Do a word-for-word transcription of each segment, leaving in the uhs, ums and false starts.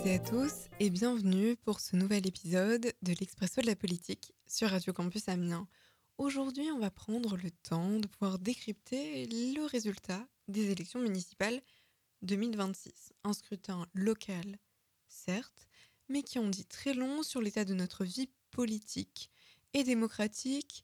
et à tous et bienvenue pour ce nouvel épisode de l'Expresso de la politique sur Radio Campus Amiens. Aujourd'hui, on va prendre le temps de pouvoir décrypter le résultat des élections municipales deux mille vingt-six. Un scrutin local, certes, mais qui en dit très long sur l'état de notre vie politique et démocratique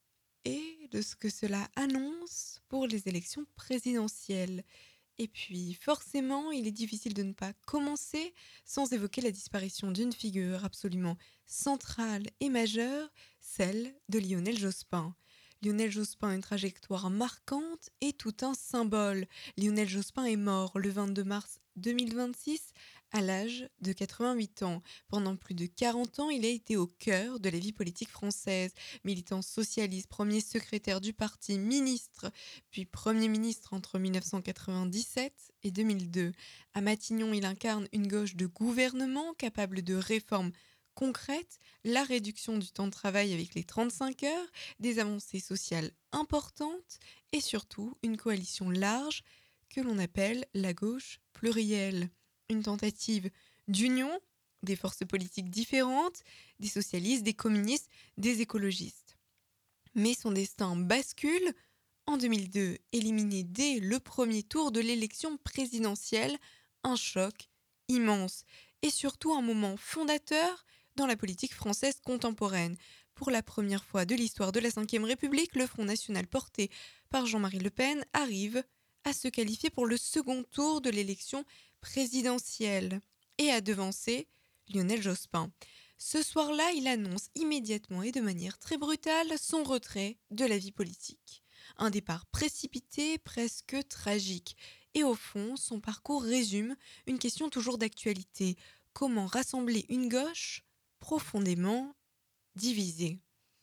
et de ce que cela annonce pour les élections présidentielles. Et puis, forcément, il est difficile de ne pas commencer sans évoquer la disparition d'une figure absolument centrale et majeure, celle de Lionel Jospin. Lionel Jospin a une trajectoire marquante et tout un symbole. Lionel Jospin est mort le vingt-deux mars deux mille vingt-six à l'âge de quatre-vingt-huit ans. Pendant plus de quarante ans, il a été au cœur de la vie politique française. Militant socialiste, premier secrétaire du parti, ministre, puis Premier ministre entre mille neuf cent quatre-vingt-dix-sept et deux mille deux. À Matignon, il incarne une gauche de gouvernement capable de réformes concrètes, la réduction du temps de travail avec les trente-cinq heures, des avancées sociales importantes et surtout une coalition large que l'on appelle la gauche plurielle. Une tentative d'union des forces politiques différentes, des socialistes, des communistes, des écologistes. Mais son destin bascule en deux mille deux, éliminé dès le premier tour de l'élection présidentielle, un choc immense et surtout un moment fondateur dans la politique française contemporaine. Pour la première fois de l'histoire de la cinquième République, le Front National porté par Jean-Marie Le Pen arrive à se qualifier pour le second tour de l'élection présidentielle et à devancer Lionel Jospin. Ce soir-là, il annonce immédiatement et de manière très brutale son retrait de la vie politique. Un départ précipité, presque tragique. Et au fond, son parcours résume une question toujours d'actualité. Comment rassembler une gauche profondément divisée ?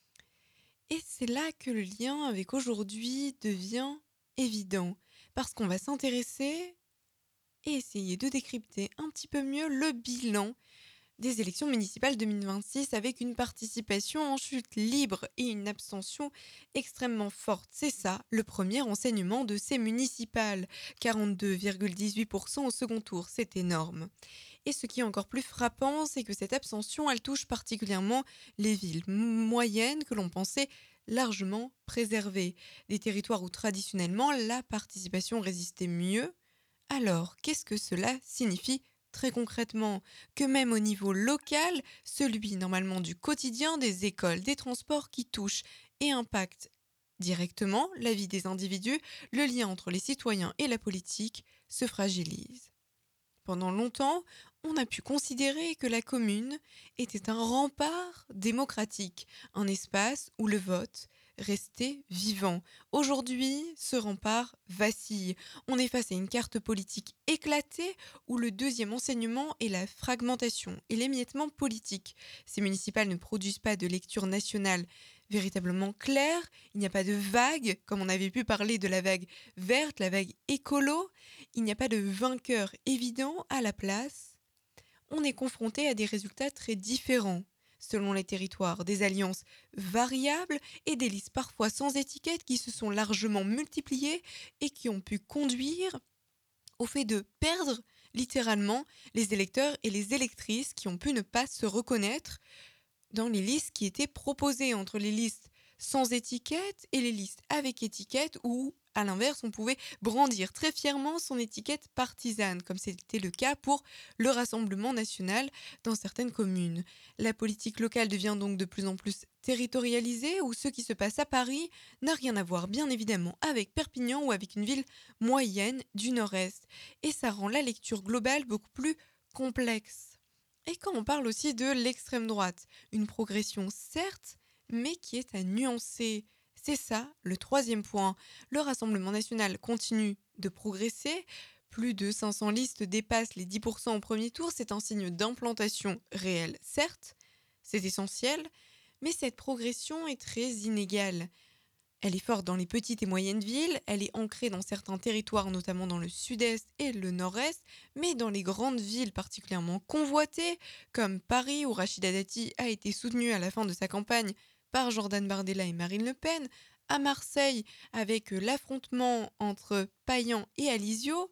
Et c'est là que le lien avec aujourd'hui devient évident, parce qu'on va s'intéresser et essayer de décrypter un petit peu mieux le bilan des élections municipales deux mille vingt-six avec une participation en chute libre et une abstention extrêmement forte. C'est ça, le premier enseignement de ces municipales. quarante-deux virgule dix-huit pour cent au second tour, c'est énorme. Et ce qui est encore plus frappant, c'est que cette abstention, elle touche particulièrement les villes moyennes que l'on pensait largement préservées. Des territoires où traditionnellement la participation résistait mieux. Alors, qu'est-ce que cela signifie très concrètement? Que même au niveau local, celui normalement du quotidien, des écoles, des transports qui touchent et impactent directement la vie des individus, le lien entre les citoyens et la politique se fragilise. Pendant longtemps, on a pu considérer que la commune était un rempart démocratique, un espace où le vote restait vivant. Aujourd'hui, ce rempart vacille. On est face à une carte politique éclatée où le deuxième enseignement est la fragmentation et l'émiettement politique. Ces municipales ne produisent pas de lecture nationale véritablement claire. Il n'y a pas de vague, comme on avait pu parler de la vague verte, la vague écolo. Il n'y a pas de vainqueur évident. À la place, on est confronté à des résultats très différents selon les territoires, des alliances variables et des listes parfois sans étiquette qui se sont largement multipliées et qui ont pu conduire au fait de perdre littéralement les électeurs et les électrices qui ont pu ne pas se reconnaître dans les listes qui étaient proposées, entre les listes sans étiquette et les listes avec étiquette où, à l'inverse, on pouvait brandir très fièrement son étiquette partisane, comme c'était le cas pour le Rassemblement national dans certaines communes. La politique locale devient donc de plus en plus territorialisée, où ce qui se passe à Paris n'a rien à voir, bien évidemment, avec Perpignan ou avec une ville moyenne du Nord-Est. Et ça rend la lecture globale beaucoup plus complexe. Et quand on parle aussi de l'extrême droite, une progression certes, mais qui est à nuancer. C'est ça le troisième point. Le Rassemblement national continue de progresser. Plus de cinq cents listes dépassent les dix pour cent au premier tour. C'est un signe d'implantation réelle, certes, c'est essentiel, mais cette progression est très inégale. Elle est forte dans les petites et moyennes villes, elle est ancrée dans certains territoires, notamment dans le sud-est et le nord-est, mais dans les grandes villes particulièrement convoitées, comme Paris où Rachida Dati a été soutenue à la fin de sa campagne par Jordan Bardella et Marine Le Pen, à Marseille avec l'affrontement entre Payan et Alizio,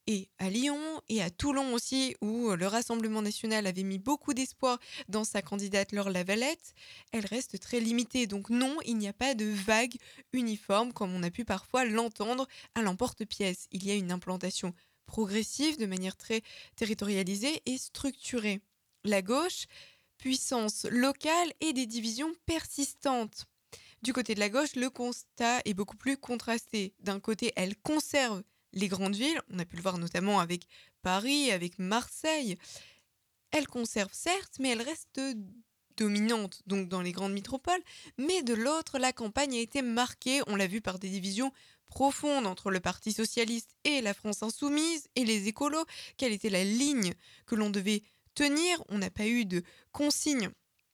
et à Lyon et à Toulon aussi, où le Rassemblement national avait mis beaucoup d'espoir dans sa candidate Laure Lavalette, elle reste très limitée. Donc non, il n'y a pas de vague uniforme comme on a pu parfois l'entendre à l'emporte-pièce. Il y a une implantation progressive de manière très territorialisée et structurée. La gauche, puissance locale et des divisions persistantes. Du côté de la gauche, le constat est beaucoup plus contrasté. D'un côté, elle conserve les grandes villes, on a pu le voir notamment avec Paris, avec Marseille. Elle conserve certes, mais elle reste dominante donc dans les grandes métropoles. Mais de l'autre, la campagne a été marquée, on l'a vu, par des divisions profondes entre le Parti socialiste et la France insoumise et les écolos. Quelle était la ligne que l'on devait tenir? On n'a pas eu de consignes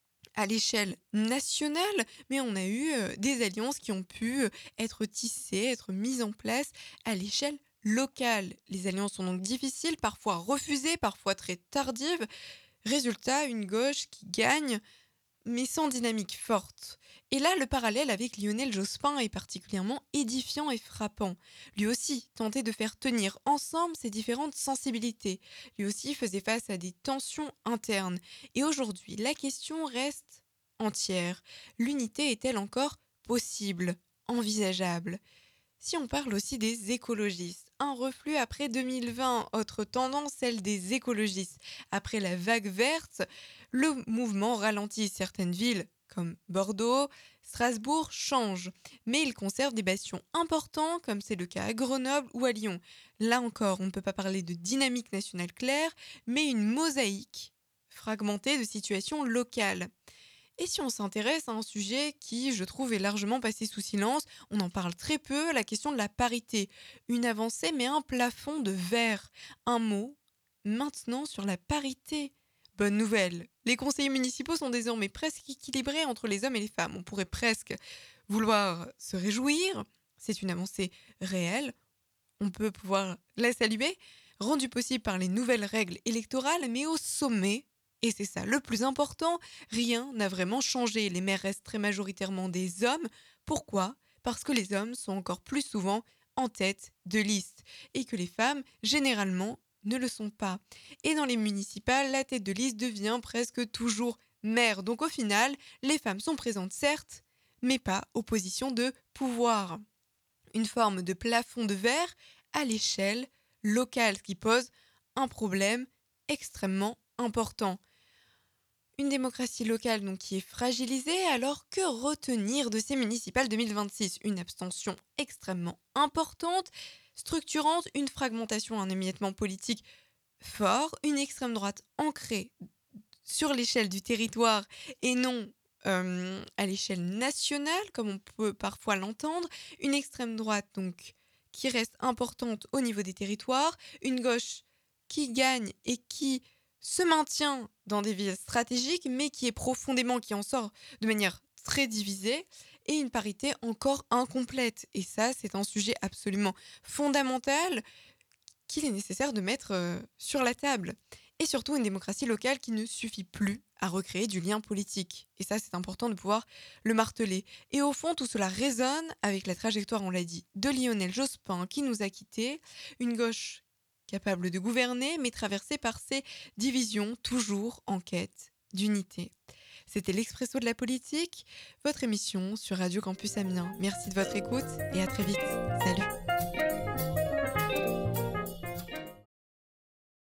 à l'échelle nationale, mais on a eu euh, des alliances qui ont pu euh, être tissées, être mises en place à l'échelle locale. Les alliances sont donc difficiles, parfois refusées, parfois très tardives. Résultat, une gauche qui gagne, mais sans dynamique forte. Et là, le parallèle avec Lionel Jospin est particulièrement édifiant et frappant. Lui aussi tentait de faire tenir ensemble ses différentes sensibilités. Lui aussi faisait face à des tensions internes. Et aujourd'hui, la question reste entière. L'unité est-elle encore possible, envisageable? Si on parle aussi des écologistes, un reflux après deux mille vingt, autre tendance, celle des écologistes. Après la vague verte, le mouvement ralentit. Certaines villes, comme Bordeaux, Strasbourg, changent, mais il conserve des bastions importants, comme c'est le cas à Grenoble ou à Lyon. Là encore, on ne peut pas parler de dynamique nationale claire, mais une mosaïque fragmentée de situations locales. Et si on s'intéresse à un sujet qui, je trouve, est largement passé sous silence, on en parle très peu, la question de la parité. Une avancée, mais un plafond de verre. Un mot, maintenant, sur la parité. Bonne nouvelle, les conseillers municipaux sont désormais presque équilibrés entre les hommes et les femmes. On pourrait presque vouloir se réjouir. C'est une avancée réelle. On peut pouvoir la saluer, rendue possible par les nouvelles règles électorales, mais au sommet, et c'est ça le plus important, rien n'a vraiment changé. Les maires restent très majoritairement des hommes. Pourquoi? Parce que les hommes sont encore plus souvent en tête de liste et que les femmes, généralement, ne le sont pas. Et dans les municipales, la tête de liste devient presque toujours maire. Donc au final, les femmes sont présentes certes, mais pas aux positions de pouvoir. Une forme de plafond de verre à l'échelle locale, ce qui pose un problème extrêmement important. Une démocratie locale donc qui est fragilisée, alors que retenir de ces municipales deux mille vingt-six? Une abstention extrêmement importante, structurante, une fragmentation, un émiettement politique fort, une extrême droite ancrée sur l'échelle du territoire et non euh, à l'échelle nationale, comme on peut parfois l'entendre, une extrême droite donc qui reste importante au niveau des territoires, une gauche qui gagne et qui se maintient dans des villes stratégiques, mais qui est profondément, qui en sort de manière très divisée, et une parité encore incomplète. Et ça, c'est un sujet absolument fondamental qu'il est nécessaire de mettre euh, sur la table. Et surtout une démocratie locale qui ne suffit plus à recréer du lien politique. Et ça, c'est important de pouvoir le marteler. Et au fond, tout cela résonne avec la trajectoire, on l'a dit, de Lionel Jospin qui nous a quittés, une gauche capable de gouverner, mais traversée par ces divisions, toujours en quête d'unité. C'était l'Expresso de la politique, votre émission sur Radio Campus Amiens. Merci de votre écoute et à très vite. Salut!